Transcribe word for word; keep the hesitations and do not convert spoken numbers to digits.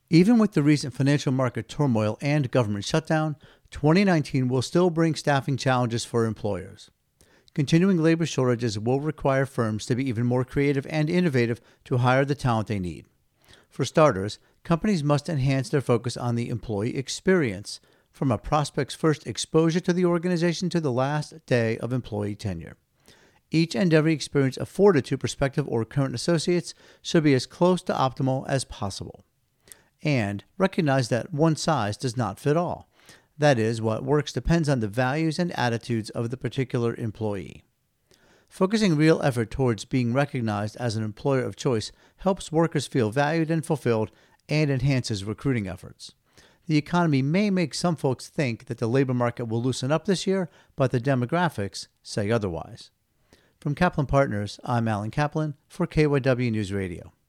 Even with the recent financial market turmoil and government shutdown, twenty nineteen will still bring staffing challenges for employers. Continuing labor shortages will require firms to be even more creative and innovative to hire the talent they need. For starters, companies must enhance their focus on the employee experience, from a prospect's first exposure to the organization to the last day of employee tenure. Each and every experience afforded to prospective or current associates should be as close to optimal as possible. And recognize that one size does not fit all. That is, what works depends on the values and attitudes of the particular employee. Focusing real effort towards being recognized as an employer of choice helps workers feel valued and fulfilled and enhances recruiting efforts. The economy may make some folks think that the labor market will loosen up this year, but the demographics say otherwise. From Kaplan Partners, I'm Alan Kaplan for K Y W News Radio.